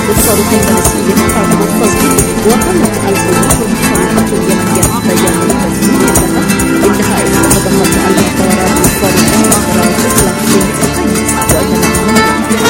استجاب الصاروخ المنسي لمخاطب الصوت، وقالت القوات المسلحة اليمنية بيان تسجيل لها إنها استهدفت القرارات الصاروخية إطلاق صاروخين، وأنها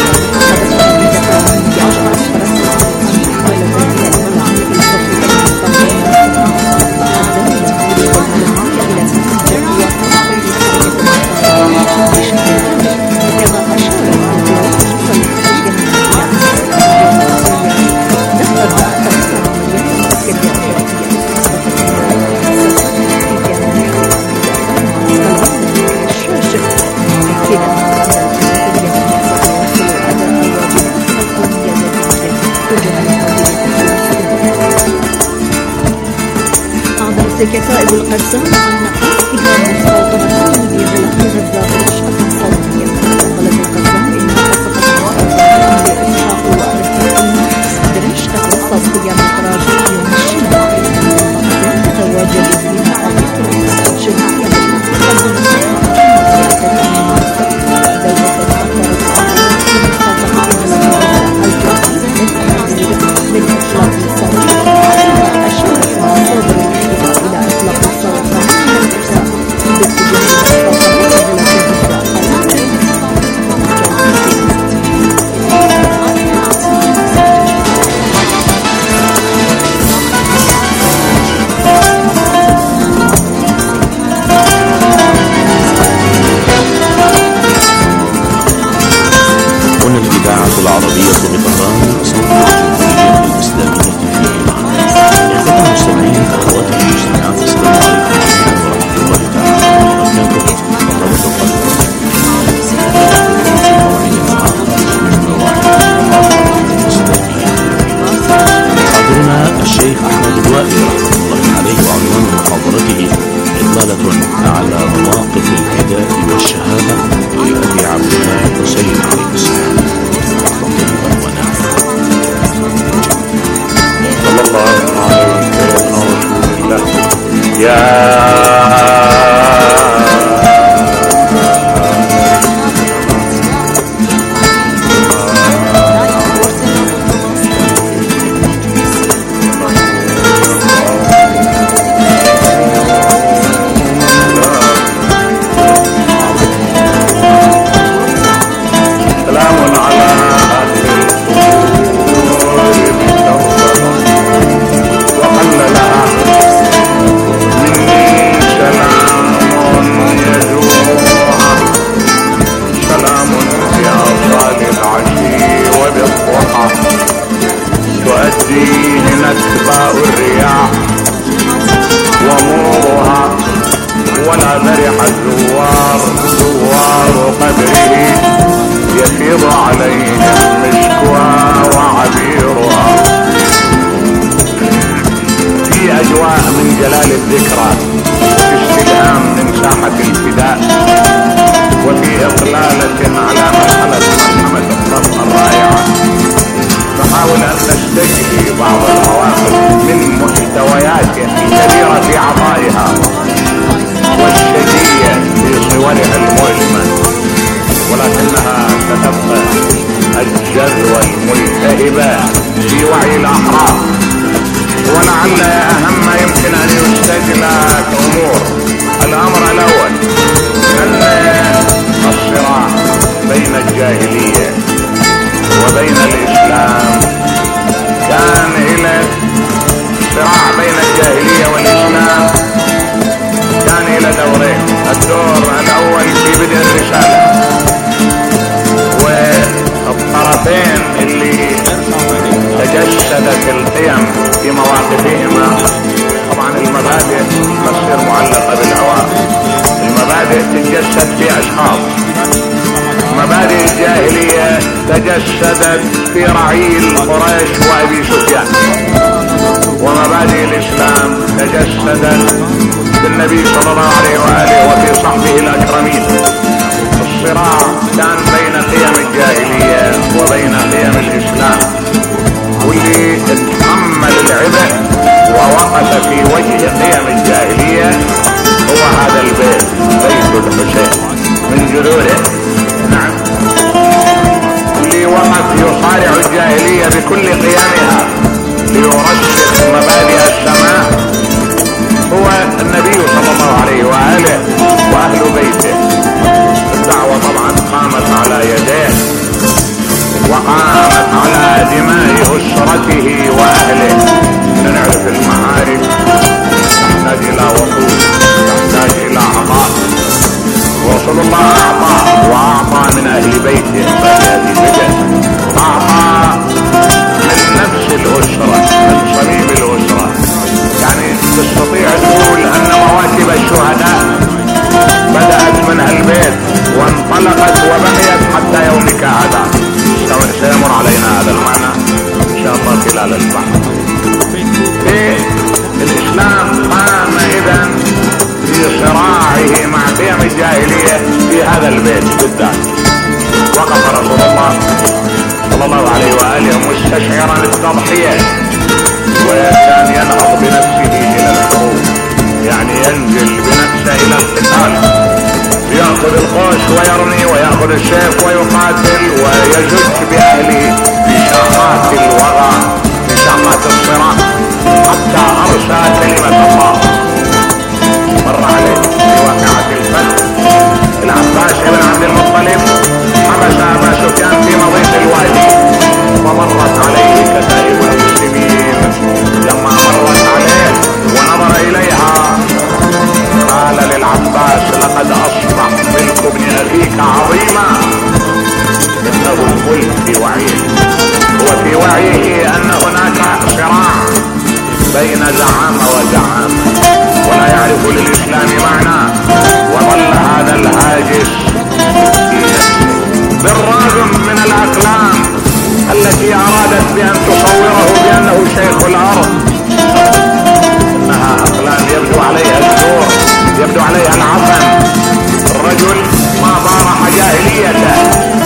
كتائب القسام عن قصفها مستوطنة بغلاف غزة برشقة صاروخية. قالت القسام إنها قصفت مستوطنة بإسحاق وأرسلين برشقة الصاروخية مخرج يوم الجمعة. تتواجد فيها الإطلاق الجمعية تجسدت في رعيل قريش وابي سفيان، ومبادئ الاسلام تجسدت بالنبي صلى الله عليه واله وفي صحبه الاكرمين. الصراع كان بين قيم الجاهليه وبين قيم الاسلام، واللي اتحمل العبء ووقف في وجه قيم الجاهليه هو هذا البيت، بيت الحسين من جذوره. نعم، اللي وقف يصارع الجاهليه كل قيامها ليرسخ مبادئ السماء هو النبي صلى الله عليه وآله وأهل بيته. الدعوة طبعا قامت على يديه وقامت على دماء أسرته وأهله. نعرف المعارك تحتاج إلى وقود، تحتاج إلى عطاء. رسول الله أعطى وأعطى من أهل بيته فيأتي بده، أعطى من نفس الأسرة، من صميم الأسرة. يعني تستطيع تقول أن مواكب الشهداء بدأت من البيت وانطلقت وبقيت حتى يومك هذا. سيمر علينا هذا المعنى إن شاء الله خلال البحث. الإسلام قام إذن في صراعه مع قيم الجاهلية في هذا البيت بالذات. وقف رسول الله صلى الله عليه وآله مستشعرا التضحية، وكان ينهض بنفسه إلى الحروب، يعني ينزل بنفسه إلى القتال، يأخذ القوس ويرمي ويأخذ السيف ويقاتل ويزج بأهله في شاقات الوغى، في شاقات الصراع، حتى أرسى كلمة الله. مر عليه في واقعة الفتح العباس بن عبد المطلب حبس أبا سفيان في مضيق الوادي، ومرت عليه كتائب المسلمين. لما مرت عليه ونظر إليها قال للعباس: لقد أصبح ملك ابن أخيك عظيما. إنه الملك في وعيه، هو في وعيه أن هناك صراع بين زعامة وزعامة ولا يعرف للإسلام معنى، وظل هذا الهاجس في نفسه بالرغم من الأقلام التي أرادت بأن تصوره بأنه شيخ الأرض. إنها أقلام يبدو عليها الزور، يبدو عليها العفن. الرجل ما بارح جاهليته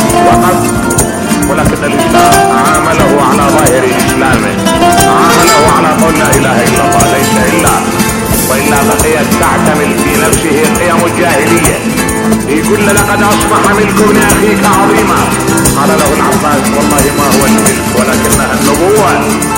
ولكن الإسلام عامله على ظاهر إسلامه، عامله على قول لا إله إلا الله ليس إلا، وإلا بقيت تعتمل في نفسه قيم الجاهلية. يقول: لقد أصبح ملك ابن أخيك عظيما. قال له العباس: والله ما هو الملك ولكنها النبوة.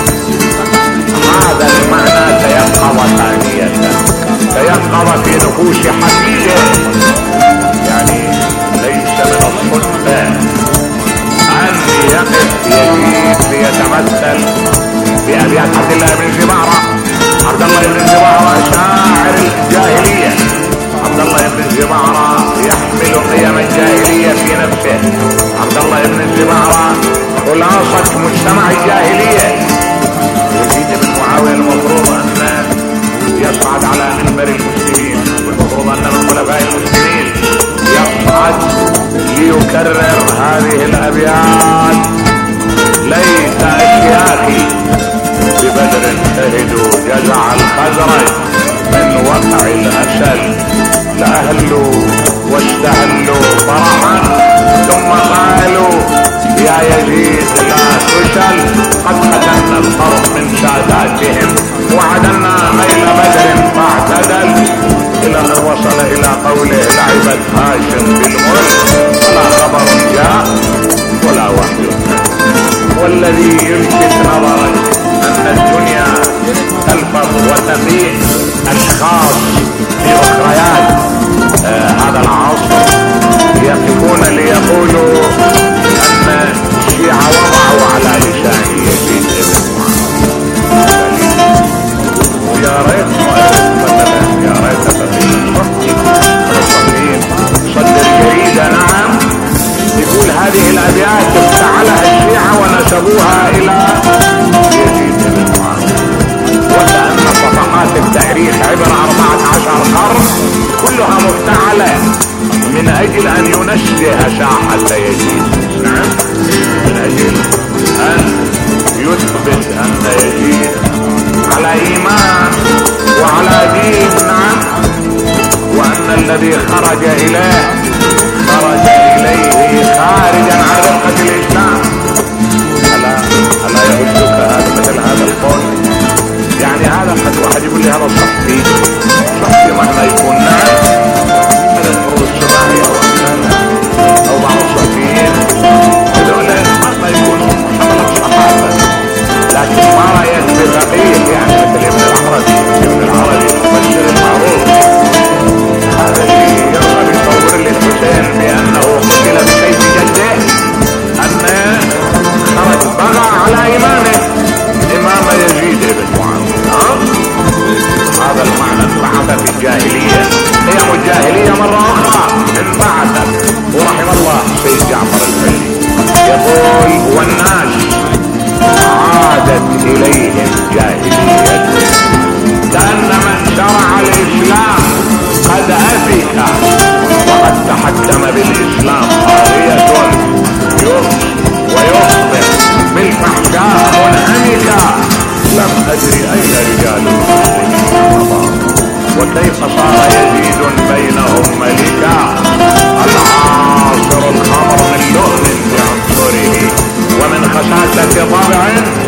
هذا المعنى تيقظ ثانية، تيقظ في نفوس حفيده. يعني ليس من الصدفة أن يقف يزيد ليتمثل بأبيات عبد الله بن زبارة. عبد الله بن زبارة شاعر الجاهلية، عبد الله بن زبارة يحمل قيم الجاهلية في نفسه. عبد الله بن زبارة خلاصة مجتمع الجاهلية. يزيد بن معاوية المفروض أن يصعد على منبر المسلمين، والمفروض أن من خلفاء المسلمين يصعد ليكرر هذه الأبيات: ليس أشياخي ببدر شهدوا جزع الخزرج من وقع الأسل، لأهلوا واستهلوا فرحا ثم قالوا يا يزيد لا تشل، قد ختمنا الفرق من ساداتهم وعدنا خيل بدر فاعتدل، إلى أن وصل إلى قوله: لعبت هاشم بالملك ولا خبر جاء ولا وحي. والذي يلفت نظرك أن الدنيا تلفظ وتبيع أشخاص في أخريات هذا العصر يقفون ليقولوا أن الشيعة وضعوا على لسان يزيد بن معاوية. ويا ريت مثلا، يا ريت الصحيح صدر جريدة نعم يقول هذه الأبيات افتعلها الشيعة ونسبوها إلى يزيد بن معاوية، وكأن صفحات التاريخ عبر 14 قرن كلها مفتعلة من أجل أن ينزه ساحة يزيد. نعم، من أجل أن يثبت أن يزيد على إيمان وعلى دين. نعم، وأن الذي خرج إليه خرج إليه خارجا عن رقة الإسلام. ألا يهزك هذا مثل هذا القول؟ يعني هذا قد واحد يقول لي هذا صحفي مهما يكون. نعم، هذا المفروض السباعي أو بعض الصحفيين هذول مهما يكونوا حملوا صحافة اليهم جاهلية. كأن من شرع الاسلام قد افك وقد تحكم بالاسلام طاغية ويصبح بالفحشاء منهمكا. لم ادري اين رجال المسلمين وكيف صار يزيد بينهم ملكا. العاصر الخمر من لؤم بعنصره ومن خساسة طبع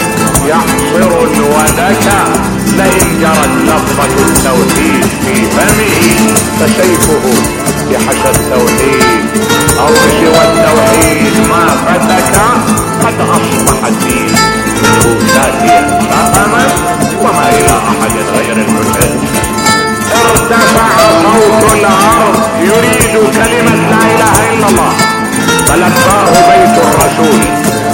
يحصر الودك. لئن جرت لفظة التوحيد في فمه فسيفه بحشى التوحيد او بسوى التوحيد ما فتك. قد اصبح الدين منه شاتيا رقما وما الى احد غير الحسين. ارتفع صوت الارض يريد كلمة لا اله الا الله فلباه بيت الرسول.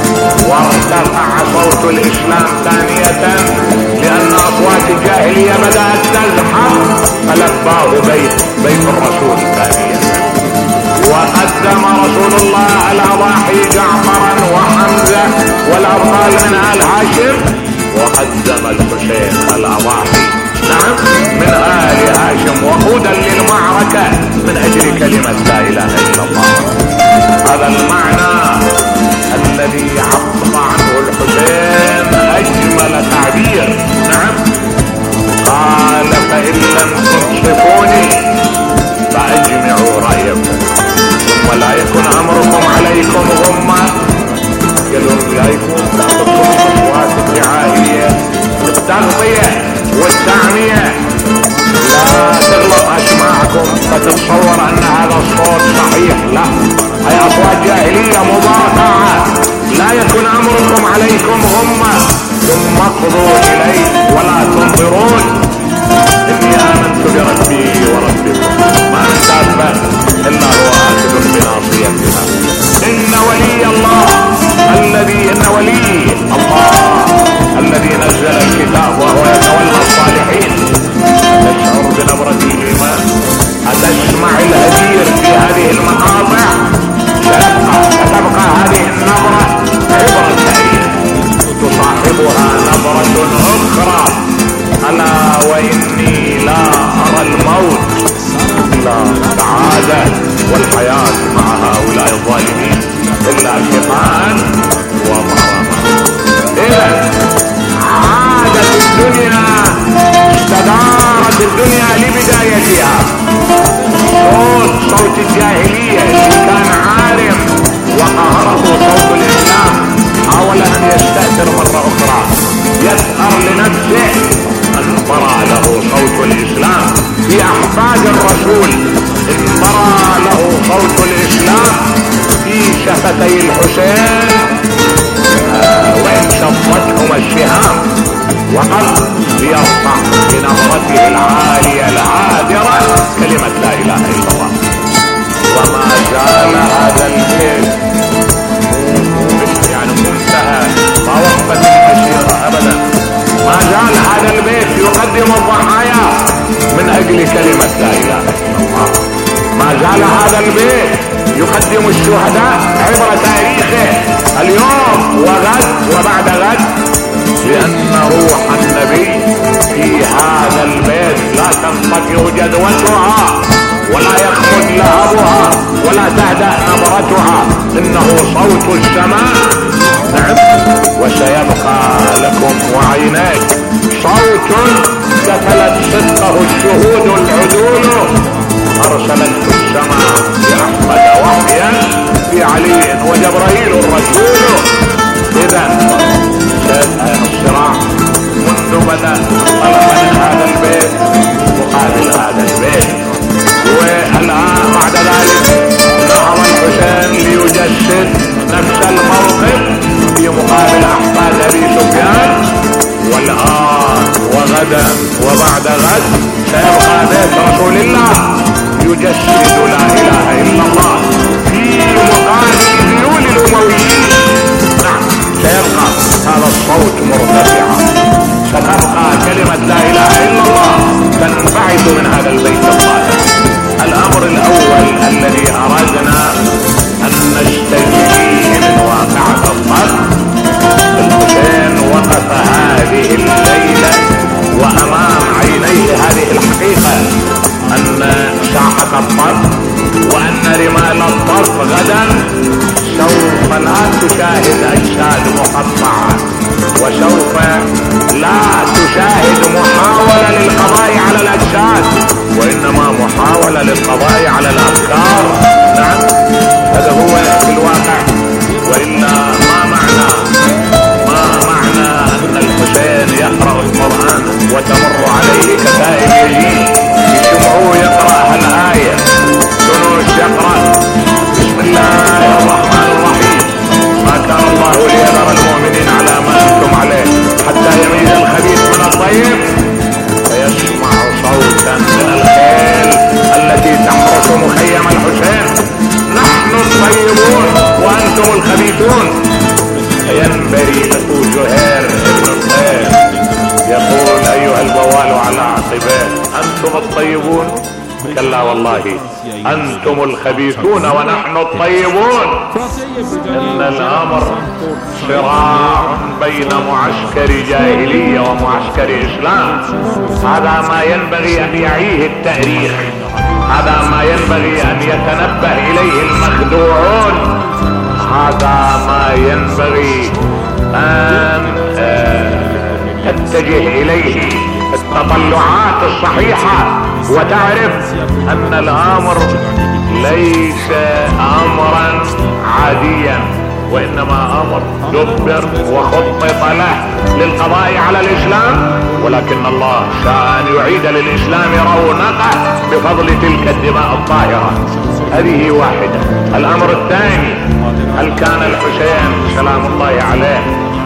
وارتفع صوت الاسلام ثانية لان اصوات الجاهلية بدأت تزحف فلباه بيت الرسول ثانية. وقدم رسول الله الاضاحي جعفرا وحمزة والابطال من آل هاشم وقدم الحسين الاضاحي نعم من آل هاشم وقودا للمعركة من اجل كلمة لا اله الا الله. هذا المعنى الذي عبر عنه الحسين اجمل تعبير. نعم قال فان لم تنصفوني فاجمعوا رايكم ثم لا يكن امركم عليكم غمة. قالوا لا يكون تأخذكم الاصوات الدعائية التغطية والتعمية لا تغلط اسماعكم فتتصور ان هذا الصوت صحيح. لا هي اصوات جاهلية مضاطعة. لا يكن امركم عليكم غمة ثم اقضوا الي ولا تنظرون اني امنت بربي وربكم ما من دابة الا هو اخذ بناصيتها. ان ولي الله الذي نزل الكتاب وهو يتولى الصالحين. تشعر بنبرة الايمان؟ اتسمع الهدير في هذه المقاطع؟ ستبقى هذه النبرة عبر التاريخ تصاحبها نبرة اخرى. الا واني لا ارى الموت الا سعادة والحياة مع هؤلاء الظالمين الا شقاء ومرما. اذا عادت الدنيا استدارت الدنيا لبدايتها. صوت الجاهلية اللي كان عارم وقهره صوت الاسلام حاول ان يستأثر مرة اخرى يسأر لنفسه انبرى له صوت الاسلام في احفاد الرسول. انبرى له صوت الاسلام في شفتي الحسين وان شطتهما السهام وقد ليرفع بنظرته العالية العادرة كلمة لا اله الا الله. وما زال هذا البيت يعني منتهى ما وقفت المسيرة ابدا. ما زال هذا البيت يقدم الضحايا من اجل كلمة لا اله الا الله. ما زال هذا البيت يقدم الشهداء عبر تاريخه اليوم وغد وبعد غد. لان روح النبي في هذا البيت لا تنطفئ جدوتها ولا يخمد لهبها ولا تهدأ نبرتها. انه صوت السماء. نعم وسيبقى لكم وعينيك صوت كفلت صدقه الشهود العدول. ارسلته السماء باحمد وحيا في علي وجبرائيل الرسول. اذا الصراع منذ بدأ انطلق من هذا البيت مقابل هذا البيت. والان بعد ذلك نهض الحسين ليجسد نفس الموقف في مقابل احفاد ابي سفيان. والان وغدا وبعد غد سيبقى بيت رسول الله يجسد لا اله الا الله في مقابل ذيول الامويين. نعم سيبقى هذا الصوت مرتفعا لا تشاهد محاولة للقضاء على الاجساد، وانما محاولة للقضاء على الافكار. نعم، هذا هو في الواقع. والا ما معنى ان الحسين يقرأ القرآن وتمر عليه كتائب يجين يسمعوه يقرأ هالآية، سنوش يقرأ بسم الله الرحمن الرحيم، ما كان الله ليذر المؤمنين على ما انتم عليه حتى يميز الخبيث من الطيب، فيسمع صوتا من الخيل التي تحرس مخيم الحسين، نحن الطيبون وانتم الخبيثون. فينبري له زهير بن الخيل يقول ايها البوال على عقبيه، انتم الطيبون؟ كلا والله انتم الخبيثون ونحن الطيبون. ان الامر صراع بين معسكر جاهلية ومعسكر اسلام، هذا ما ينبغي ان يعيه التاريخ، هذا ما ينبغي ان يتنبه اليه المخدوعون، هذا ما ينبغي ان تتجه اليه التطلعات الصحيحة، وتعرف ان الامر ليس امرا عاديا، وانما امر دبر وخطط له للقضاء على الاسلام، ولكن الله شاء ان يعيد للاسلام رونقه بفضل تلك الدماء الطاهرة. هذه واحدة. الامر الثاني، هل كان الحسين سلام الله عليه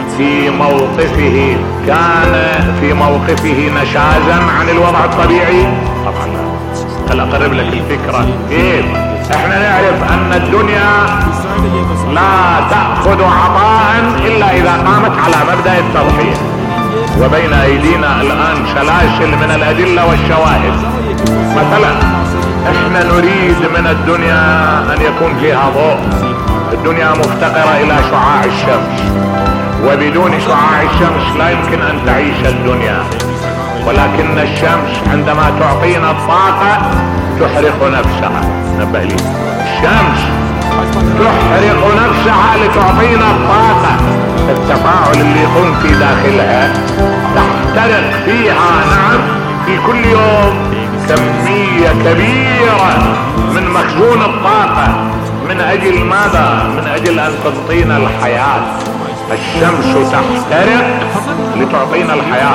كان في موقفه نشازا عن الوضع الطبيعي؟ طبعا لا. هل اقرب لك الفكرة كيف؟ احنا نعرف ان الدنيا لا تأخذ عطاء الا اذا قامت على مبدأ التضحية، وبين ايدينا الان سلاسل من الادلة والشواهد. مثلا احنا نريد من الدنيا ان يكون فيها ضوء، الدنيا مفتقرة الى شعاع الشمس، وبدون شعاع الشمس لا يمكن ان تعيش الدنيا، ولكن الشمس عندما تعطينا الطاقة تحرق نفسها. نبه لي، الشمس تحرق نفسها لتعطينا الطاقة، التفاعل اللي يقوم في داخلها تحترق فيها نعم في كل يوم كمية كبيرة من مخزون الطاقة. من اجل ماذا؟ من اجل ان تعطينا الحياة. الشمس تحترق لتعطينا الحياة.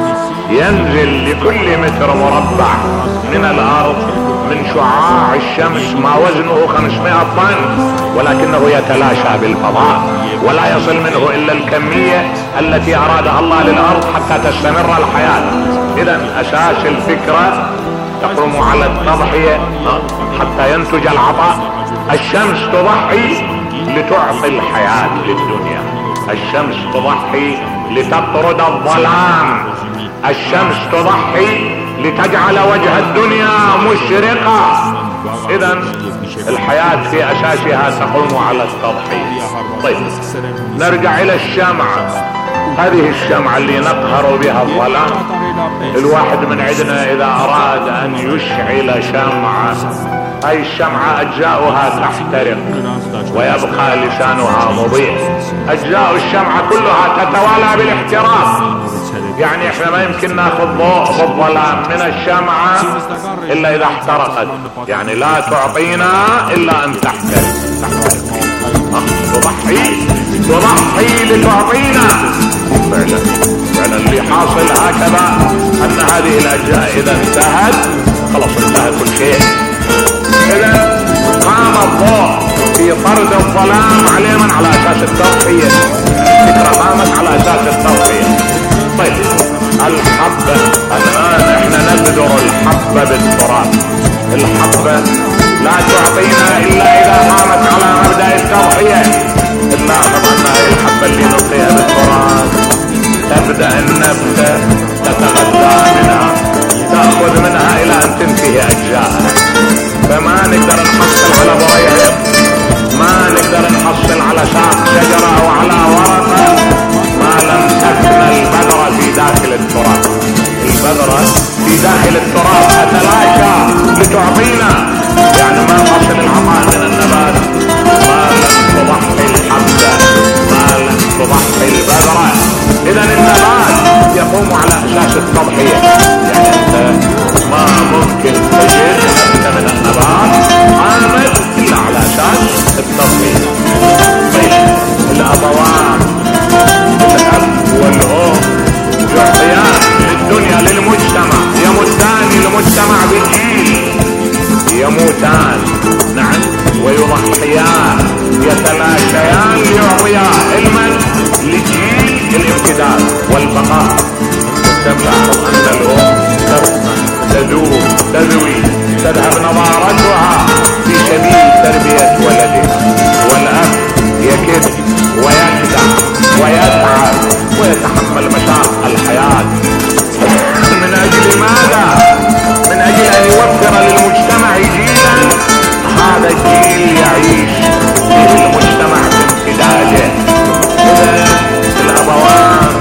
ينزل لكل متر مربع من الارض من شعاع الشمس ما وزنه 500 طن، ولكنه يتلاشى بالفضاء ولا يصل منه الا الكمية التي ارادها الله للارض حتى تستمر الحياة. اذا اساس الفكرة تقوم على التضحية حتى ينتج العطاء. الشمس تضحي لتعطي الحياة للدنيا، الشمس تضحي لتطرد الظلام، الشمس تضحي لتجعل وجه الدنيا مشرقة. اذا الحياة في اساسها تقوم على التضحية. طيب نرجع الى الشمعة. هذه الشمعة اللي نقهر بها الظلام، الواحد من عندنا اذا اراد ان يشعل شمعة، هاي الشمعة اجزاؤها تحترق ويبقى لسانها مضيء. اجزاء الشمعة كلها تتوالى بالاحتراق، يعني احنا ما يمكن ناخذ ضوء بالظلام من الشمعة الا اذا احترقت، يعني لا تعطينا الا ان تحترق. تضحي لتعطينا. فعلا اللي حاصل هكذا ان هذه الاجزاء اذا انتهت خلاص انتهى كل شيء. اذا قام الضوء في طرد الظلام علما على اساس التضحية. الفكرة قامت على اساس التضحية. طيب الحبة، الان احنا نبذر الحبة بالتراب. الحبة لا تعطينا الا اذا قامت على مبدأ التضحية. نلاحظ ان هذه الحبة اللي نلقيها بالتراب تبدأ النبتة تتغذى منها، تأخذ منها الى ان تنتهي اجزاءها. فما نقدر نحصل على ضريع، ما نقدر نحصل على ساق شجرة او على ورقة ما لم تكن البذرة في داخل التراب. البذرة في داخل التراب تتلاشى لتعطينا، يعني ما حصل العطاء من النبات ما لم تضحي الحبة، ما لم تضحي البذرة. اذا النبات والبقاء. تلاحظ ان الام تذوب تذوي تذهب نضارتها في سبيل تربية ولدها، والاب يكد ويكدح ويتعب ويتحمل مشاق الحياة. من اجل ماذا؟ من اجل ان يوفر للمجتمع جيلا، هذا الجيل يعيش في المجتمع بامتداده. اذا الابوان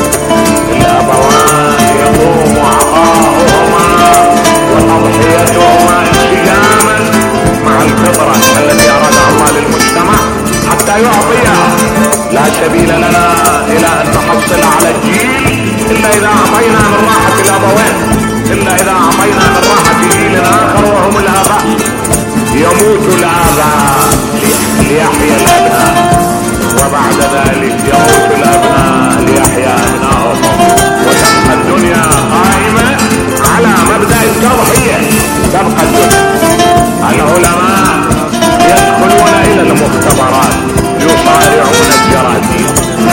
يقوم عطاؤهما وتضحيتهما انسجاما مع الفطرة التي ارادها الله للمجتمع حتى يعطيها. لا سبيل لنا الى ان نحصل على الجيل الا اذا اعطينا من راحة الابوين، الا اذا اعطينا من راحة جيل اخر وهم الاباء. يموت الاباء ليحيا الابناء، وبعد ذلك يموت الابناء ليحيا ابناؤهم، وتبقى الدنيا قائمة على مبدأ التضحية. تبقى الدنيا. العلماء يدخلون الى المختبرات يصارعون الجراثيم،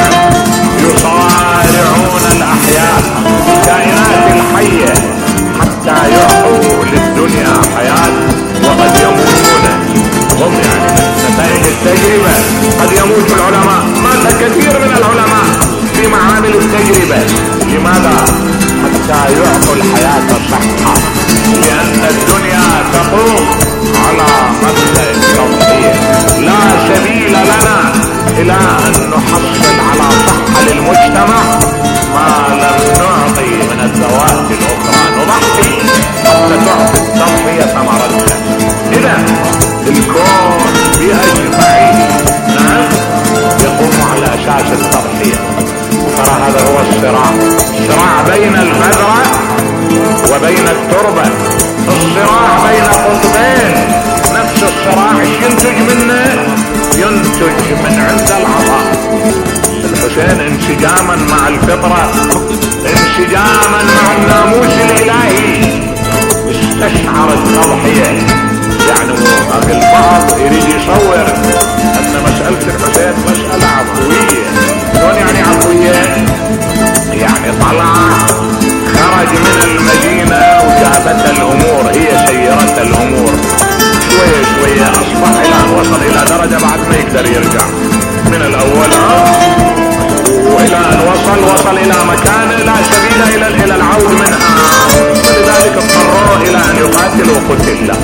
يصارعون الاحياء الكائنات الحية حتى يعطوا للدنيا حياة، وقد يموتون هم. يعني نتائج التجربة قد يموت العلماء. مات كثير من العلماء في معامل التجربة. لماذا؟ حتى يعطوا الحياة صحة، لأن الدنيا تقوم على مبدأ التضحية. لا سبيل لنا إلى أن نحصل على صحة للمجتمع ما لم نعطي من الذوات الأخرى. نضحي حتى تعطي التضحية ثمرتها. إذا الكون بأجمعه نعم يقوم على أساس التضحية. ترى هذا هو الصراع، صراع بين البذرة وبين التربة، الصراع بين قطبين. نفس الصراع ينتج منه، ينتج من عند العطاء. الحسين انسجاما مع الفطرة، انسجاما مع الناموس الالهي، استشعر التضحية. يعني البعض يريد يصور ان مسألة الحسين مسألة عفوية. شلون يعني عفوية؟ يعني طلع خرج من المدينة وجابت الامور، هي سيرت الامور شوية شوية، اصبح الى ان وصل الى درجة بعد ما يقدر يرجع من الاول، والى ان وصل الى مكان لا سبيل الى العود منها، ولذلك اضطروا الى ان يقاتلوا وقتل له.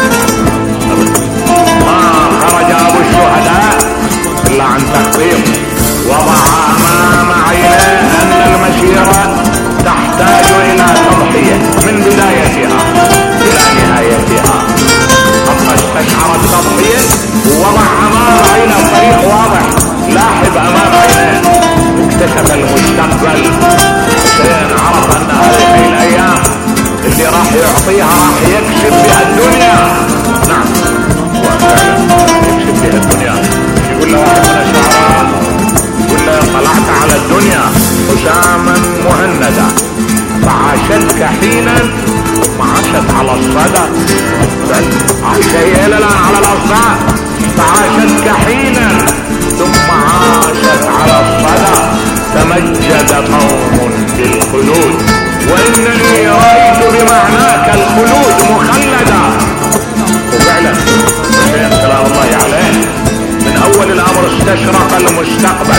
ما خرج ابو الشهداء الا عن تخطيط، وضع امام عينيه ان المسيرة تحتاج الى تضحية من بدايتها الى نهايتها. حتى استشعر التضحية ووضع امام عينه طريق واضح لاحظ امام عينيه، اكتشف المستقبل. حسين عرف ان هذه الايام اللي راح يعطيها راح يكسب بها الدنيا. نعم وفعلا يكسب بها الدنيا. يقول له واحد من الشعراء، يقول له طلعت على الدنيا حساما مهندا فعاشتك حينا ثم عاشت على الصدى. عايشة هي الى الان على الاصداء، فعاشتك حينا ثم عاشت على الصدى. تمجد قوم بالخلود وانني رايت بمعناك الخلود مخلدا. وفعلا حسين سلام الله عليه من اول الامر استشرق المستقبل.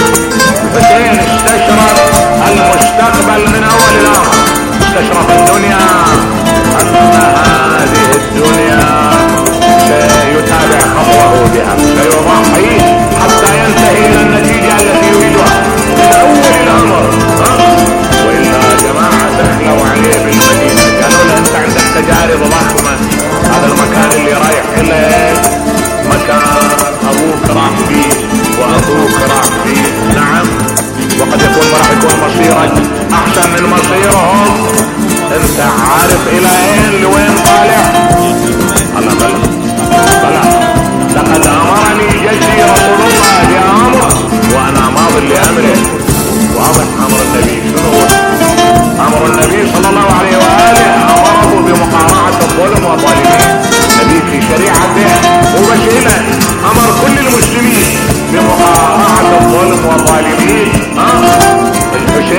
حسين استشرق المستقبل من اول الامر، استشرق الدنيا ان هذه الدنيا سيتابع خطوه بها، سيضحي حتى ينتهي الى النتيجة التي يريدها من اول الامر. وإلا جماعة دخلوا عليه بالمدينة قالوا له انت عندك تجارب ضخمة، هذا المكان اللي رايح إليه مكان ابوك راح فيه وابوك راح فيه. نعم وقد يكون راح يكون مصيرك احسن من مصيرهم. انت عارف الى اين لوين طالع؟ الله بلى لقد امرني جدي رسول الله بامر وانا ماض لامره. واضح امر النبي شنو هو؟ امر النبي صلى الله عليه واله امره بمقارعة الظلم والظالمين. النبي في شريعته مبشرا امر كل المسلمين بمقارعة الظلم والظالمين. الحسين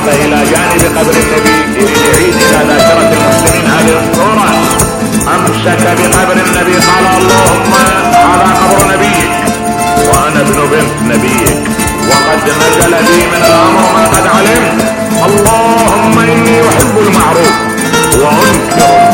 الى جانب قبر النبي يعيد الى ذاكرة المسلمين هذه الصورة. امسك بقبر النبي قال اللهم هذا قبر نبيك وانا ابن بنت نبيك وقد نزل بي من الامر ما قد علمت. اللهم اني احب المعروف وانكر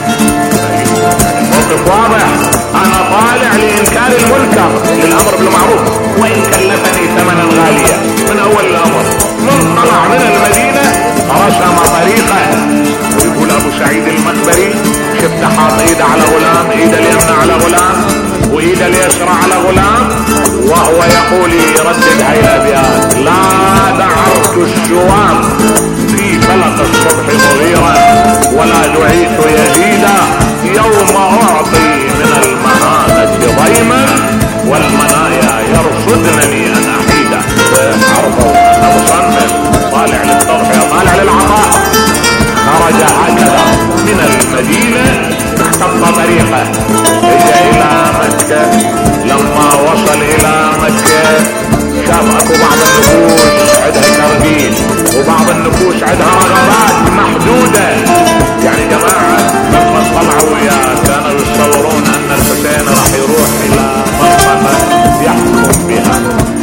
الموقف واضح. انا طالع لانكار المنكر للامر بالمعروف وان كلفني ثمنا غاليا. من اول الامر من طلع من المدينة رسم طريقه. ويقول ابو سعيد المقبري شفت حاط ايده على غلام، ايده اليمنى على غلام وايده اليسرى على غلام، وهو يقول يردد هاي الابيات: لا دعرت الشوام في فلق الصبح مغيرا ولا دعيت يزيدا يوم اعطي من المهانة ضيما والمنايا يرصدنني ان احيدا. عرفوا ان مصنف طالع للتضحية طالع للعطاء. خرج هكذا من المدينة اختط طريقه اجى الى مكة. لما وصل الى مكة شاف اكو بعض النفوس عندها كربين وبعض النفوس عندها رغبات محدودة. يعني جماعة لما طلعوا كانوا يتصورون ان الحسين راح يروح الى منطقة يحكم بها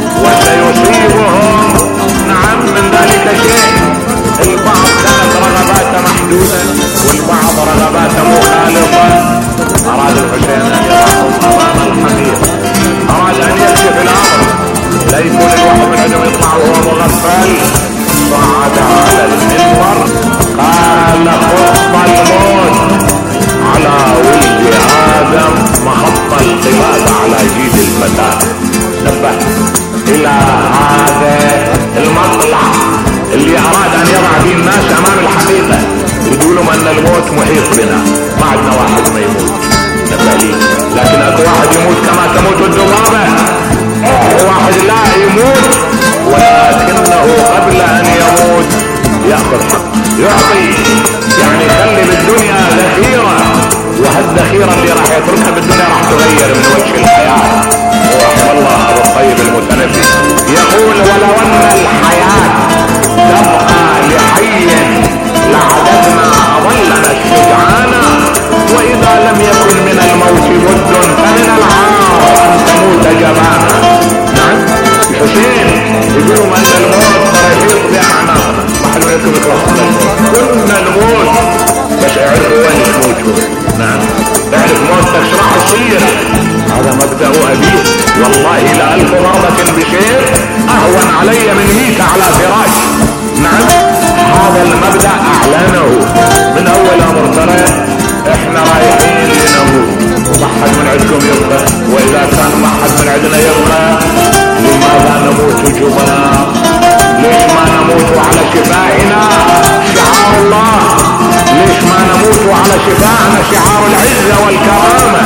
وسيصيبهم نعم من ذلك شيء. البعض كانت رغباته محدودة والبعض رغباته مخالفة. اراد الحسين ان يراهم امام الحمير، اراد ان يكشف الامر لا يكون الواحد من عندهم يطلع وهو مغفل. صعد على المنبر قال: خط الموت على ولد ادم مخط القلاد على جيد الفتاة. نبه الى هذا المطلع اللي اراد ان يضع به الناس امام الحقيقة. يقولوا ان الموت محيط بنا، ما عندنا واحد ما يموت نبالي، لكن اكو واحد يموت كما تموت الذبابة. واحد لا يموت ولكنه قبل ان يموت يأخذ حق يعطي. يعني يخلي بالدنيا ذخيرة، وهالذخيرة اللي راح يتركها بالدنيا راح تغير من وجه الحياة. ورحم الله ابو الطيب المتنبي يقول: ولو ان الحياة تبقى لحي لعددنا اظلنا الشجعانا واذا لم يكن من الموت بد فمن العار ان تموت جبانا. نعم الحسين يقولوا ان الموت رفيق باعناقنا، ما حد منكم يخلص من الموت، كنا نموت بس اعرفوا وين تموتوا. نعم تعرف موتك شو راح تصير. هذا مبدأ ابيه والله لألف ضربة بشير اهون علي من 100 على فراش. نعم هذا المبدأ اعلنه من اول امر. ترى احنا رايحين لنموت وما حد من عندكم يبقى، واذا كان ما حد من عندنا يبقى لماذا نموت جبنا؟ ليش ما نموت على شفائنا شعار الله؟ ليش ما نموت على شفائنا شعار العزة والكرامة؟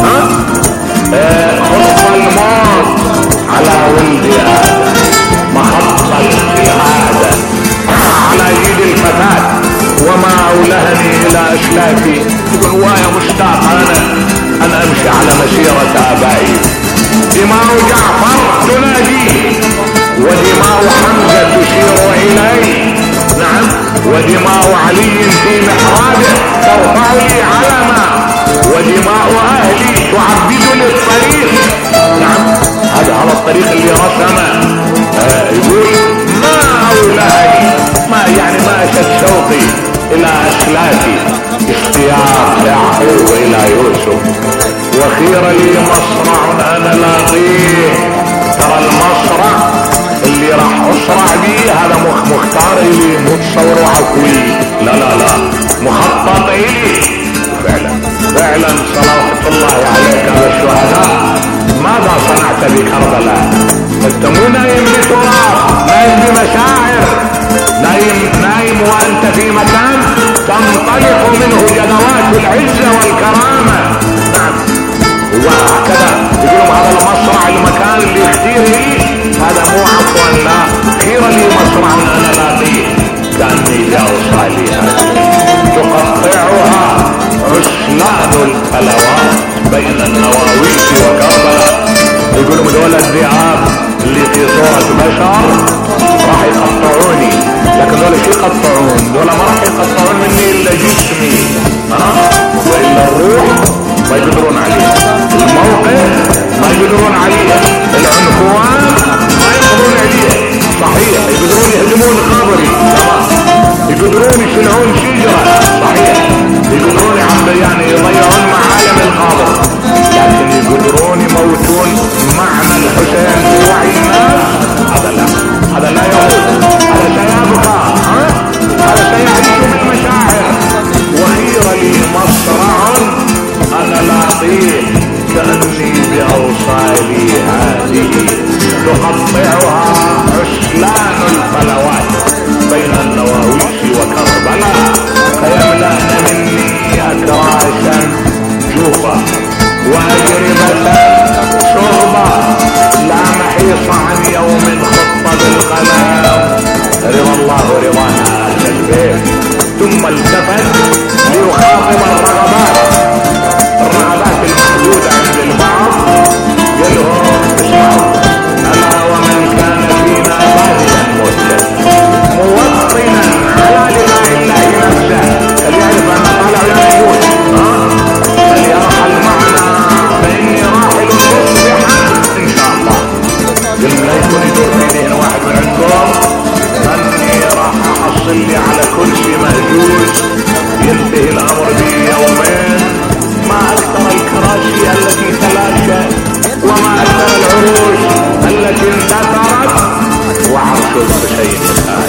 خط الموت على ولد آدم مخط الشهادة على يد الفتاة وما أولهني إلى أشلافي. يقول وايا مشتاق أنا أمشي على مسيرة آبائي. دماء جعفر تنادي ودماء حمزة تشير إلي. نعم ودماء علي في محرابه ترفع لي علما ودماء أهلي تعبدني الطريق. نعم هذا الطريق اللي رسمه. يقول ما أولهني، ما يعني ما أشد شوقي إلى أسلافي اشتياق يعقوب إلى يوسف وخير لي مصرع أنا لاقيه. ترى المصرع اللي راح أسرع بيه هذا مختار إلي متصور عفوي، لا لا لا مخطط إلي. فعلا صلوات الله عليك يا الشهداء. ماذا صنعت بكربلاء؟ انت مو نايم بتراب، نايم بمشاعر، نايم وانت في مكان تنطلق منه جنوات العزة والكرامة. نعم وهكذا يقولون هذا المصرع المكان اللي يختير لي هذا مو عفوا لا خير لي مصرع انا لاقيه كأني جاء صالحا تقطعها عسلان الفلوات بين النواويس وكربلاء. يقولوا دول الذئاب اللي في صورة بشر راح يقطعوني، لكن دول يقطعون، ولا ما راح يقطعون مني الا جسمي والا الروح ما يقدرون عليه، الموقف ما يقدرون عليه، العنفوان ما يقدرون عليه. صحيح يقدرون يهدمون قبري، يقدرون يشيلون شجرة، صحيح يقدرون يعني يضيعون معالم القبر، لكن يقدرون يموتون معنى الحسين في وعي الناس؟ هذا لا، هذا لا يموت، هذا سيبقى، هذا سيعيش بالمشاعر. وخير لي مصرع انا لا اطيق كأني باوصالي هذه تقطعها عسلان الفلوات بين النواويس وكربلاء، فيملأن مني اكراسا جوفا واجربة شربا، لا محيص عن يوم خط بالقلم، رضا الله رضانا اهل البيت. ثم التفت ليخاطب الرغبات المحدودة عند البعض، قال لهم اسمعوا، الا ومن كان فينا باديا موطنا على لقاء الله نفسه فليعرف ان طالع لا يموت، فليرحل معنا فاني راحل مصبحا ان شاء الله. قل لا يكون يدور في ذهن واحد من عندكم اني راح احصل لي على كرسي مهجوز ينتهي الامر بيومين، ما اكثر الكراسي التي تلاشى وما اكثر العروش التي انتثرت، وعرش الحسين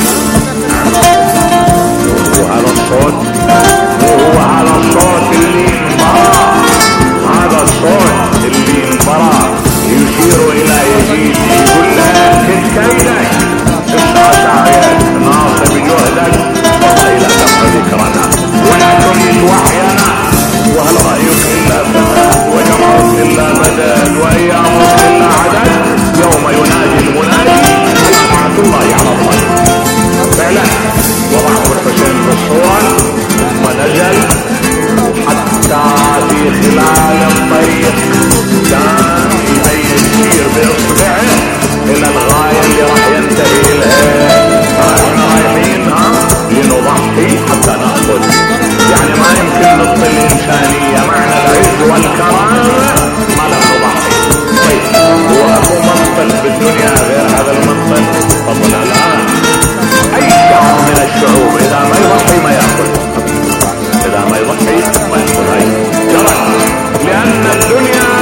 وهذا الصوت هو هذا الصوت اللي انبرى، هذا الصوت اللي انبرى يشير الى يزيد، يقول له كد كيدك اسعى سعيك ناصب جهدك الى دفع ذكرنا ولا تميت وحينا، وهل رايك الا فساد وجمعك الا مدد وايامك الا عدد، يوم ينادي المنادي لعنة الله على الظالم. فعلا وضعه الحسين بالصور ثم نزل حتى في خلال الطريق كان يسير باصبعه الى الغايه اللي راح ينتهي اليها. احنا رايحينها لنضحي حتى ناخذ، يعني ما يمكن نبطل الانسانيه، معنى العز والكرامه ما لا نضحي. طيب هو اكو منطق بالدنيا غير هذا المنطق؟ تفضل الان اي شعب من الشعوب اذا ما يضحي ما ياخذ، اذا ما يضحي ما ياخذ، هاي جرى، لان الدنيا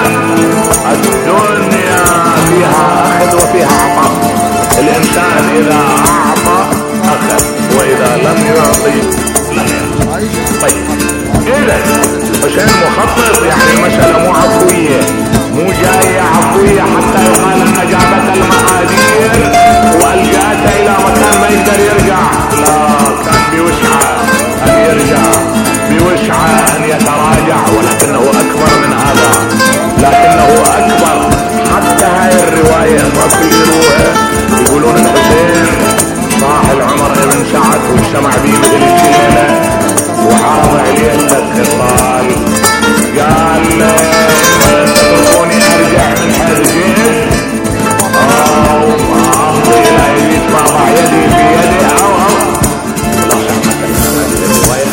فيها اخذ وفيها عطاء، الانسان اذا اعطى اخذ واذا لم يعطي لم ياخذ. طيب اذا حسين مخطط، يعني المسألة مو عفوية، مو جاية عفوية حتى يقال ان جابت المقادير والجأت الى مكان ما يقدر يرجع، لا، كان بوسعه ان يرجع، بوسعه ان يتراجع، ولكنه اكبر من هذا، لكنه اكبر. حتى هاي الرواية ما بيقولوها، يقولون الحسين صاح العمر ابن سعد واجتمع به مثل الشلالة وعرض عليه الخصال، قال تتركوني ارجع من هذا الجيش او امضي الى يزيد فاضع يدي في يدي او لا الرواية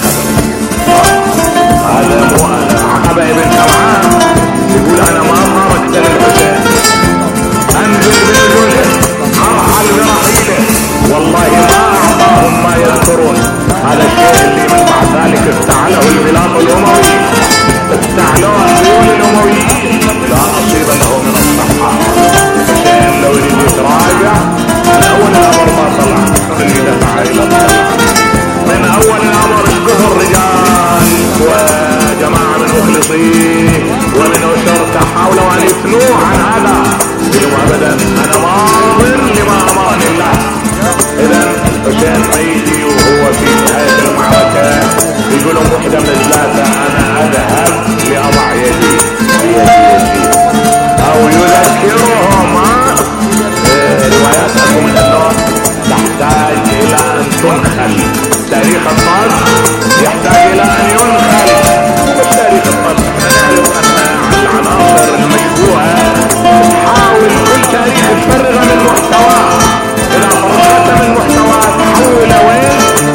هذا مو عقبة ابن سمعان يقول انا ما تركت للحسين، انزل بالجزء ارحل برحيله، والله ما اعطاهم ما يذكرون. هذا الشيء اللي من بعد ذلك افتعله البلاط الاموي، افتعلوه الدول الامويين، لا نصيب له من الصحة. الحسين لو يريد يتراجع من اول الامر ما طلع، اللي دفع الى الطلع من اول الامر الكفر رجال وجماعة من مخلصيه ومن اسرته حاولوا ان يثنوه عن هذا، قالوا ابدا انا ماض لما امرني الله. اذا الحسين ما يجي وهو في نهاية المعركة يقولوا واحدة من الثلاثة، انا اذهب لاضع يدي في يدي يزيد، او يذكرهم رواياتكم من النوع تحتاج الى ان تنخل، تاريخ الطرد يحتاج الى ان ينخل. تاريخ الطرد نعرف ان العناصر المشبوهة تحاول كل تاريخ تفرغ من محتواه، اذا فرغت من محتواه تحول وين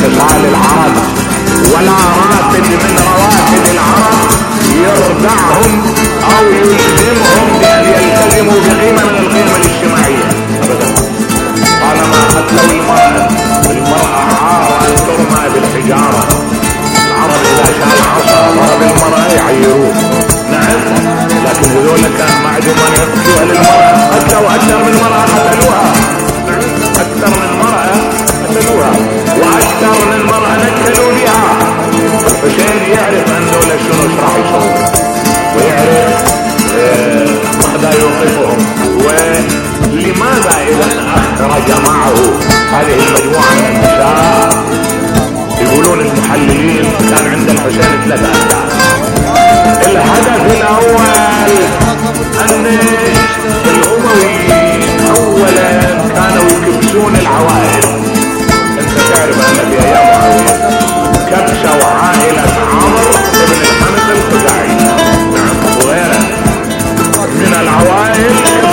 خصال العرب ولا راتب من رواتب العرب يردعهم او يلزمهم بان يلتزموا بقيمة من القيم الاجتماعية ابدا. طالما قتلوا المرأة عارة ان ترمى بالحجارة. العرب اذا كان عصا ضرب المرأة يعيروه. نعم، لكن هذول كان ما عندهم من يقتلوها للمرأة، قتلوا اكثر من مرأة قتلوها. اكثر من مرأة قتلوها واكثر من مرأة نكلوا بها. الحسين يعرف ان دولة شنو راح يسووا ويعرف ماذا يوقفهم ولماذا اذا اخرج معه هذه المجموعة من النساء. يقولون المحللين كان عند الحسين 3 اهداف. الهدف الاول ان الامويين اولا كانوا يكبسون العوائل. انت تعرف ان في ايام معاوية كبسوا عائلة عمرو بن الحمد الخزاعي وغيره من العوائل،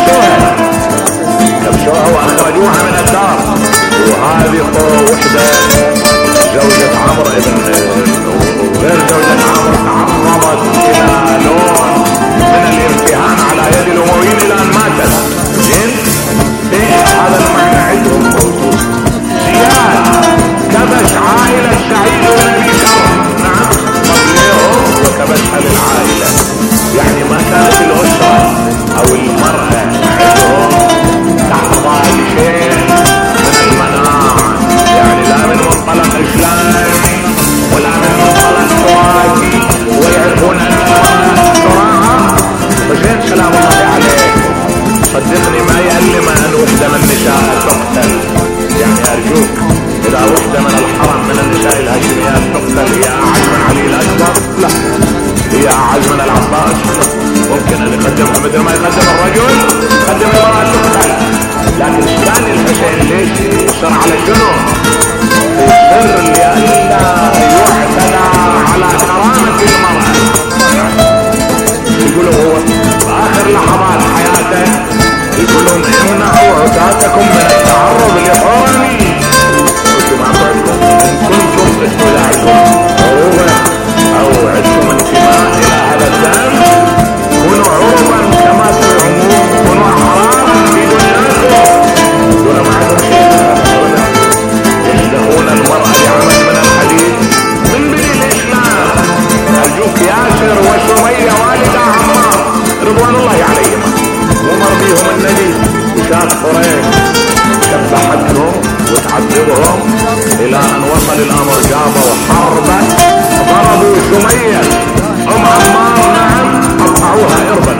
كبسوها واخرجوها من الدار. وهذه وحدة زوجة عمرو وغير زوجة عمرو تعرضت الى نوع من الامتهان على يد الامويين الى ان ماتت. زين، هذا المعنى عندهم موجود. زياد كبش عائلة سعيد بن ابي كرم، نعم، قبلهم وكبشها للعائلة. يعني ما كانت الاسرة او المرأة عندهم تحظى بشيء من المناعة، يعني لا من منطلق اسلامي ولا من منطلق سواتي، ويعرفون ان المرأة تراعى. حسين سلام الله عليه صدقني ما يألم ان وحدة من النساء تقتل. يعني ارجوك اذا وحدة من الحرم من النساء الهاشميات تقتل هي اعز من علي الاكبر؟ لا، هي اعز من العباس. ممكن ان يقدمها مثل ما يقدم الرجل يقدم المرأة تقتل. لكن كان الحسين ليش يصر على شنو؟ يصر لئلا يعتدى على كرامة المرأة. يقولوا هو باخر لحظات حياته يقولون امنعوا عتاتكم من التعرض لحرمي. انتم ما بعدكم ان كنتم تستدعون عروبا او عندكم انتماء الى هذا الدم كونوا عروبا كما تزعمون، كونوا احرارا في دنياكم دون ما عندهم شيء. يشتهون المرأة بعمل من الحديد من بني الاسلام. ارجوك ياسر وسمية والدة عمار رضوان الله عليهما ومر بيهم النبي وشاف قريش شبحتهم وتعذبهم الى ان وصل الامر جابوا حربا ضربوا سمية ام عمار، نعم، قطعوها اربا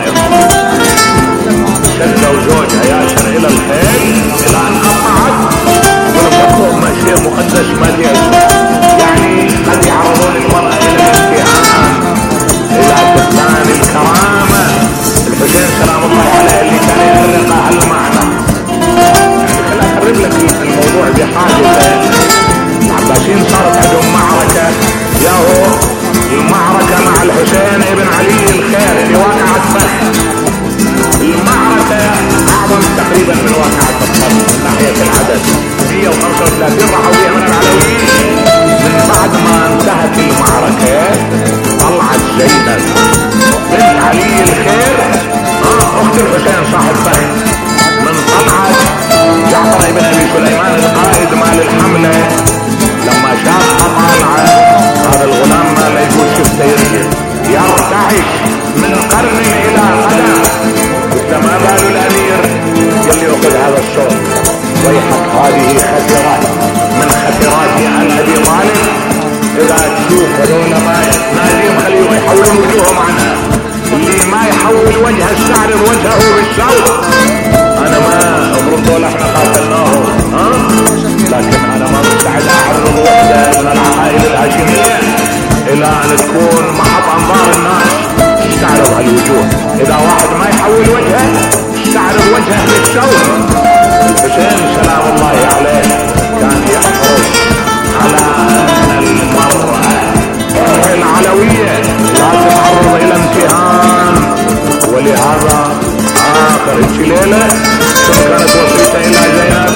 شدوا زوجها ياسر الى الخيل الى ان قطعت. ولم ما شيء مقدس ما يعني قد يعرضون المرأة الى الامتهان الى فقدان الكرامة. الحسين سلام الله عليه اللي كان يفرق هالمعنى. يعني خليني اقرب لك الموضوع بحاجة. العباسيين صارت عندهم معركة، ياهو المعركة مع الحسين ابن علي الخير اللي واقعت فخ. المعركة اعظم تقريبا من واقعة الصف من ناحية العدد، 135 راحوا فيها من العلويين. من بعد ما انتهت المعركة طلعت زينب بنت علي الخير اخت الحسين صاحب فخ، من طلعت جعفر ابن ابي سليمان القائد مال الحملة لما شافها طالعة هذا الغلام ما لا يقول شفته يرتعش من قرن الى قدم. قلت ما بال الامير؟ قال لي اخذ هذا الصوت ويحك، هذه خطرات من خطرات ال ابي طالب. اذا تشوف هذول ما ناديهم خليهم يحولون وجوههم عنها. اللي ما يحول وجه استعرض وجهه بالصوت. انا ما افرض دول احنا قاتلناهم لكن انا ما مستعد اعرض وحده من العقائد الهاشميه الى ان تكون محط انظار الناس. استعرض هالوجوه، اذا واحد ما يحول وجهه استعرض وجهه بالصوت. الحسين سلام الله عليه كان يحرص على ان المرأة العلوية لا تتعرض الى امتهان. ولهذا اخر ليلة كانت وصيته الى زينب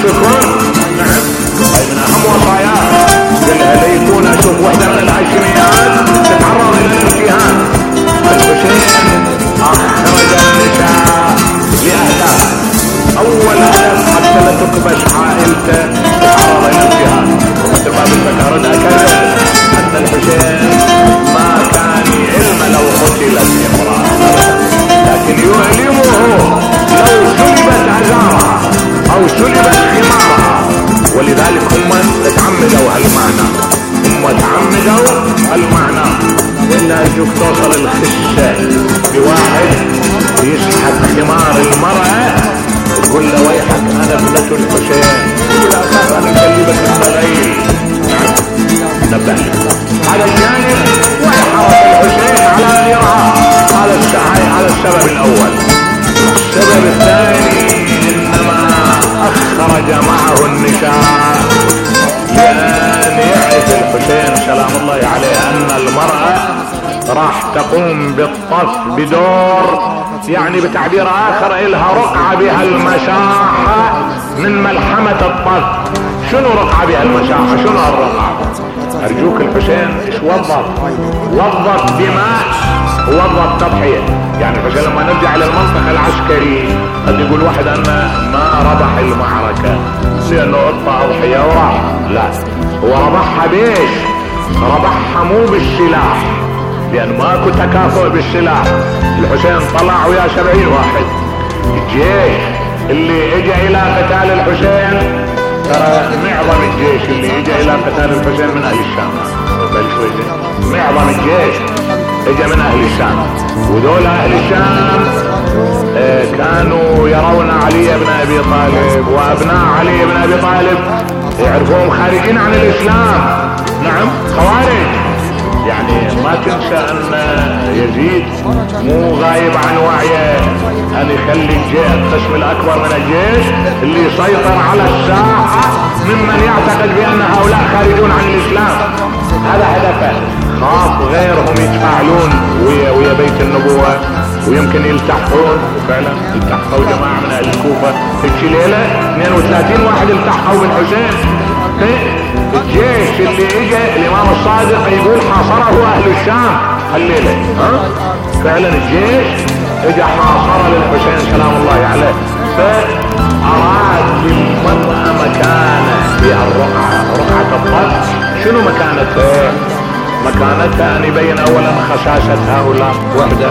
يمسكون. نعم. هاي من اهم وصاياه قالها ليكون اشوف وحده من الهاشميات تتعرض الى الامتهان. الحسين اخرج النساء لاهداف. اول هدف حتى لا تكبش عائلته تتعرض الى الامتهان. مثل ما بالذكر اكد ان الحسين ما كان علم لو قتلت امراه، لكن يؤلمه لو سلبت عذارها او سلبت خمارها. ولذلك هم تعمدوا هالمعنى، هم تعمدوا هالمعنى. وإلا يجوك توصل الخشة بواحد يسحب خمار المرأة تقول له ويحك انا ابنة الحسين، يقول اخاف انا اكلمك الصغير. نعم نبه هذا الجانب ويحرص الحسين على غيرها. هذا السبب الاول. السبب الثاني انما اخرج معه النساء لان يعرف الحسين سلام الله عليه ان المرأة راح تقوم بالطف بدور، يعني بتعبير اخر الها رقعة بها المشاحة من ملحمة الطف. شنو رقعة بها المشاحة؟ شنو الرقعة؟ ارجوك الحسين ايش وظف دماء ووظف تضحية. يعني الحسين لما نرجع الى المنطقة العسكري قد يقول واحد انه ما ربح المعركة لانه اطفى اضحية وراح، لا، هو ربحها بيش؟ ربحها مو بالسلاح، لان ماكو تكافؤ بالسلاح. الحسين طلع ويا 70 واحد. الجيش اللي اجى الى قتال الحسين ترى معظم الجيش اللي اجى الى قتال الحسين من اهل الشام. معظم الجيش اجى من اهل الشام، ودول اهل الشام كانوا يرون علي بن ابي طالب وابناء علي بن ابي طالب يعرفوهم خارجين عن الاسلام. نعم خوارج. يعني ما تنسى ان يزيد مو غايب عن وعيه ان يخلي القسم الاكبر من الجيش اللي يسيطر على الساحة ممن يعتقد بان هؤلاء خارجون عن الاسلام. هذا هدفه. خاف غيرهم يتفاعلون ويا بيت النبوة ويمكن يلتحقون، وفعلا التحقوا جماعة من اهل الكوفة في ليلة 32 واحد التحقوا بالحسين. الجيش اللي اجى الامام الصادق يقول حاصره اهل الشام الليلة. فعلا الجيش اجى حاصر للحسين سلام الله عليه. فاراد للمرأة مكانة في رقعة الطف. شنو مكانتها؟ مكانتها ان يبين اولا خساسة هؤلاء وحدة،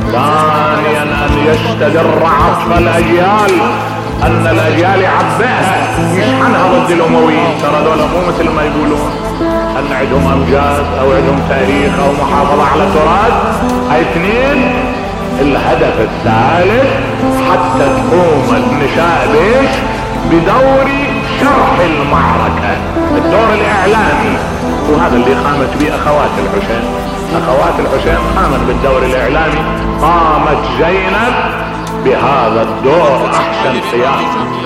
ثانيا ان يستدر عطف الاجيال، ان الاجيال يعبئها يشحنها ضد الامويين. ترى دول مو مثل ما يقولون ان عندهم امجاد او عندهم تاريخ او محافظة على تراث. هاي اثنين. الهدف الثالث حتى تقوم النساء بيش بدور شرح المعركة، الدور الاعلامي. وهذا اللي قامت به اخوات الحسين. اخوات الحسين قامت بالدور الاعلامي. قامت زينب بهذا الدور احسن قيام.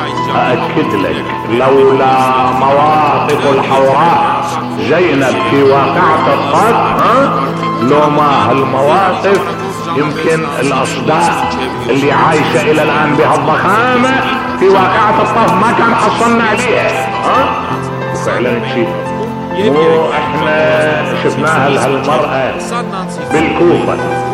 اأكد لك لولا مواقف الحوراء زينب في واقعة الطف، لو ما هالمواقف يمكن الاصداء اللي عايشة الى الان بهالضخامة في واقعة الطف ما كان حصلنا عليها. فعلا شيء مو احنا شفناها لهالمرأة بالكوفة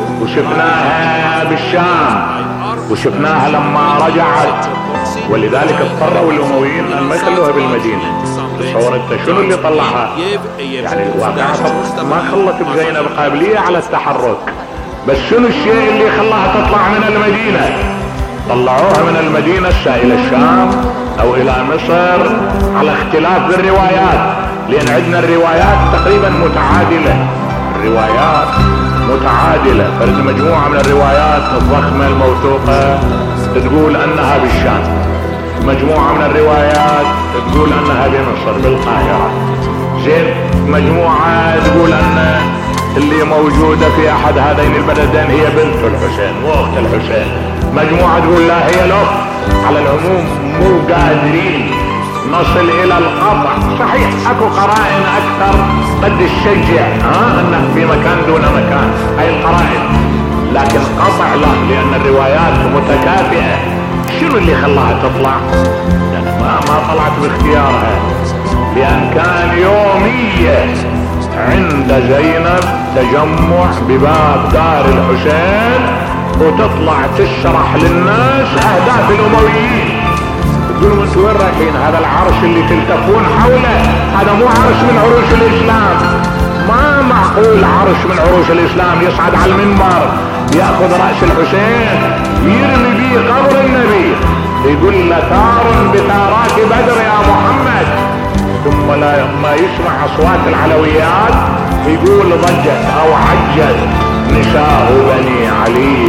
وشفناها بالشام وشفناها لما رجعت، ولذلك اضطروا الامويين ان ما يخلوها بالمدينة. تصور انت شنو اللي طلعها؟ يعني واقعة ما خلت بزينب قابلية على التحرك، بس شنو الشيء اللي خلاها تطلع من المدينة؟ طلعوها من المدينة الى الشام او الى مصر على اختلاف بالروايات، لان عندنا الروايات تقريبا متعادلة. الروايات متعادلة. فرد مجموعة من الروايات الضخمة الموثوقة تقول انها بالشام، مجموعة من الروايات تقول انها بمصر بالقاهرة، زين مجموعة تقول ان اللي موجودة في احد هذين البلدين هي بنت الحسين واخت الحسين، مجموعة تقول لا هي الاخت. على العموم مو قادرين نصل الى القطع. صحيح اكو قرائن اكثر قد تشجع انك في مكان دون مكان، هاي القرائن، لكن قطع لا، لان الروايات متكافئة. شنو اللي خلاها تطلع؟ يعني ما طلعت باختيارها، لان كان يومية عند زينب تجمع بباب دار الحسين، وتطلع تشرح للناس اهداف الامويين. تقولوا انتوا وين رايحين؟ هذا العرش اللي تلتفون حوله هذا مو عرش من عروش الاسلام. ما معقول عرش من عروش الاسلام يصعد على المنبر ياخذ راس الحسين يرمي به قبر النبي، يقول له ثار بثارات بدر يا محمد، ثم ما يسمع اصوات العلويات يقول ضجت او عجت نساء بني علي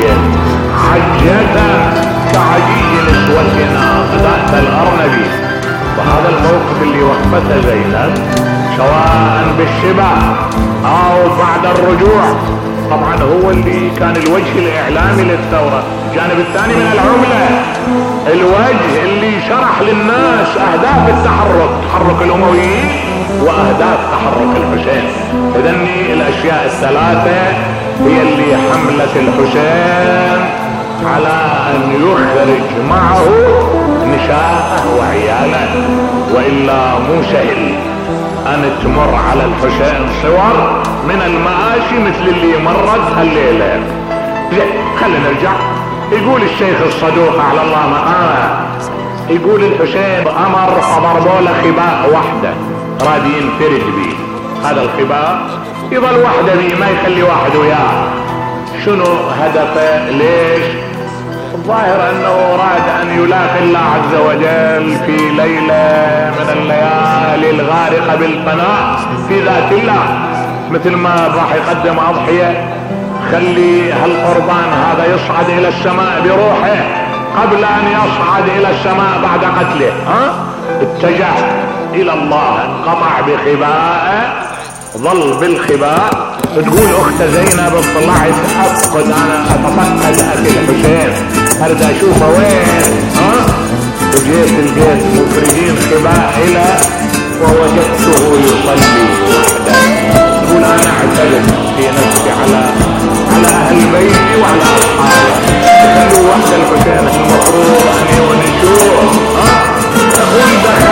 عجت كعجي نسوتنا ذات الارنبي. وهذا الموقف اللي وقفته زينب سواء بالشبع او بعد الرجوع، طبعا هو اللي كان الوجه الاعلامي للثورة. الجانب الثاني من العملة الوجه اللي شرح للناس اهداف التحرك، تحرك الامويين واهداف تحرك الحسين. اذن الاشياء الثلاثة هي اللي حملت الحسين على ان يخرج معه نساءه وعياله، والا مو سهل ان تمر على الحسين صور من المآسي مثل اللي مرت الليلة. خلينا نرجع. يقول الشيخ الصدوق على الله مقامه، يقول الحسين امر فضربوا له خباء وحده راد ينفرد به، هذا الخباء يظل وحده به ما يخلي واحد وياه. شنو هدفه؟ ليش؟ الظاهر انه اراد ان يلاقي الله عز وجل في ليلة من الليالي الغارقة بالفناء في ذات الله، مثل ما راح يقدم اضحية خلي هالقربان هذا يصعد الى السماء بروحه قبل ان يصعد الى السماء بعد قتله. اتجه الى الله، قطع بخباءه، ظل بالخباء. تقول اخت زينب طلعت افقد، انا اتفقد اكل الحسين اريد اشوفه وين. وجيت البيت مفردين خباء له ووجدته يصلي وحده. تقول انا اعترف في نفسي على اهل بيتي وعلى اصحابي، خلوا وحده الحسين المفروض ان يونسوه. تقول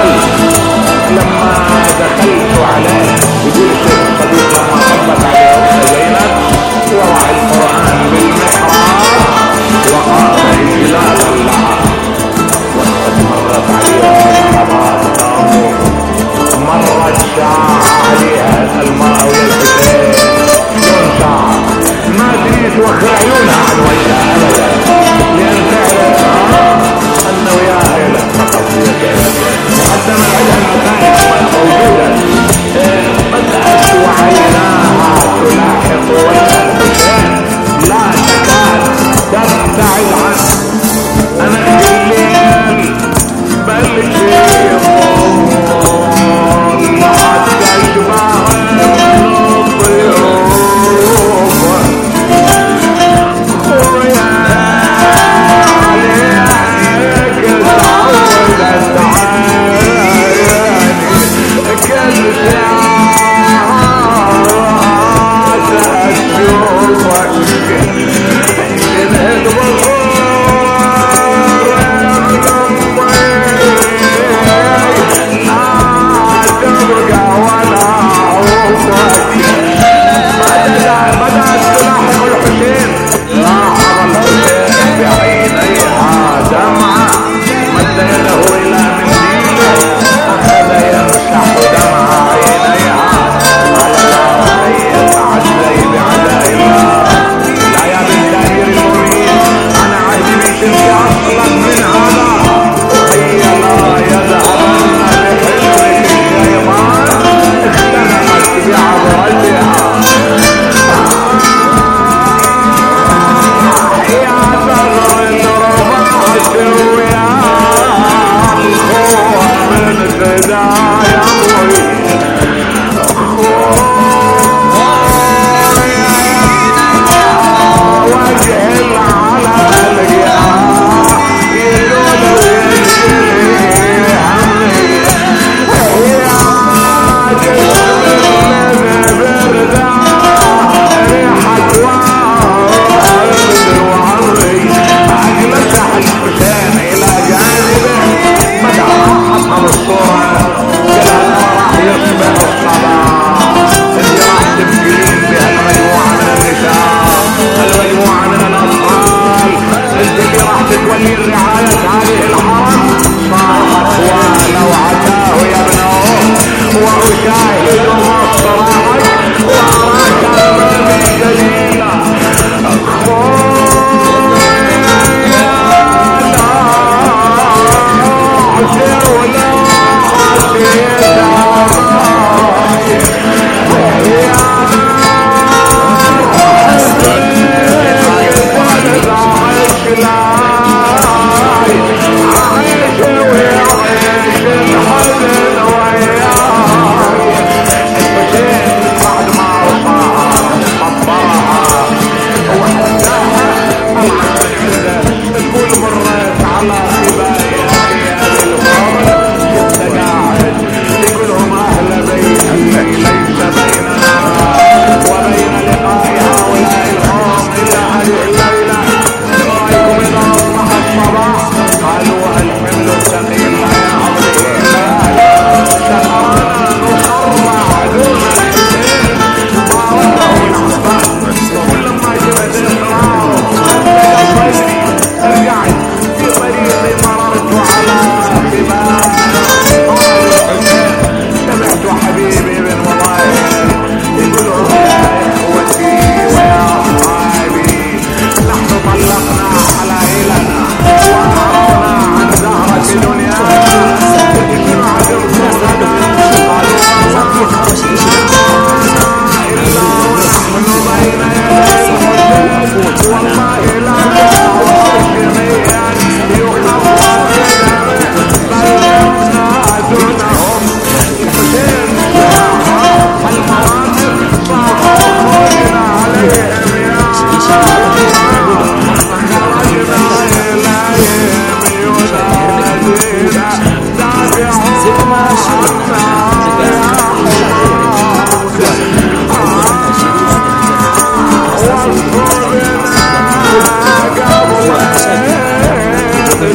لما دخلت عليه، يقول الشيخ الصديق لما طبت عليه اخت زينب وضع القرآن بالمحراب وقام اجلالا لها، وقد مرت عليها لحظات مرت ساعة عليها الماء والحسين. شلون ساعة؟ ما تريد توخر عيونها عن وجهها ابدا، لان تعرف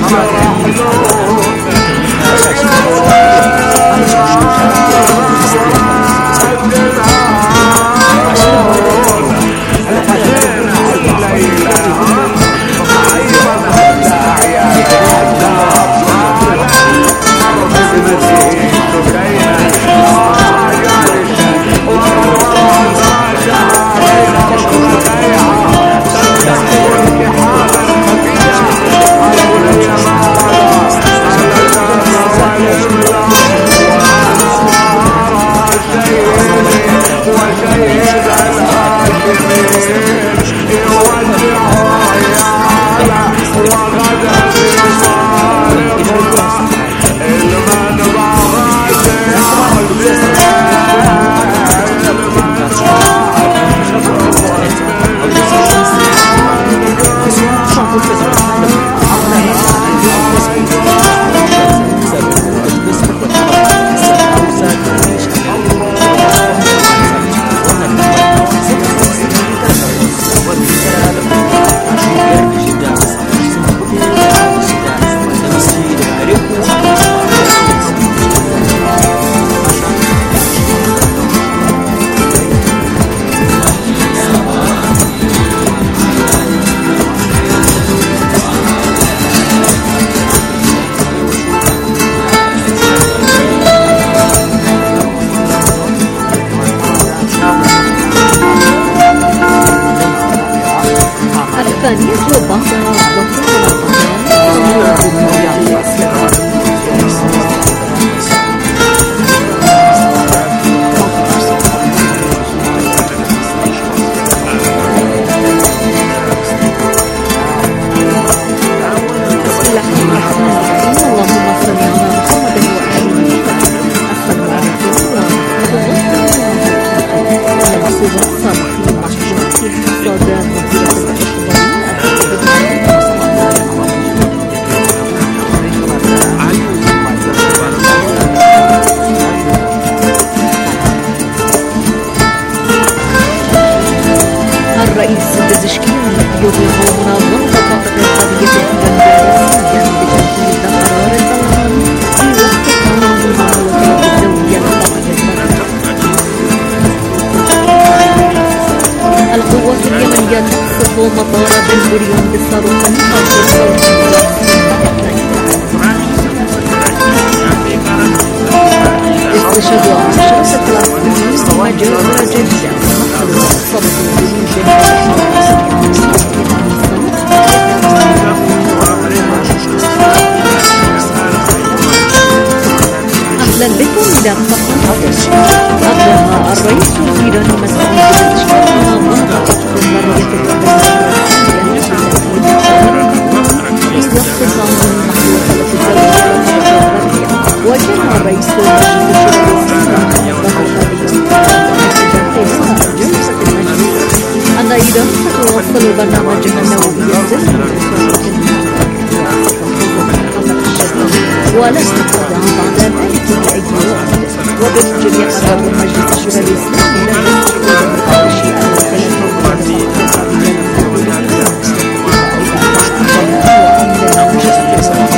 مطار بن غوريون بالصاروخ استشهدوا 10 فلسطينيين بمجزرة جديدة صبت أهلا بكم إلى أبدأ الرئيس الإيراني مسؤول بالاستشهاد منظمة الحرية وجاء الرئيس أن إيران ستواصل برنامجها النووي ولن تستطيع بعد ذلك بأي وقت وبالجميع قرار مجلس الشورى الإسلامي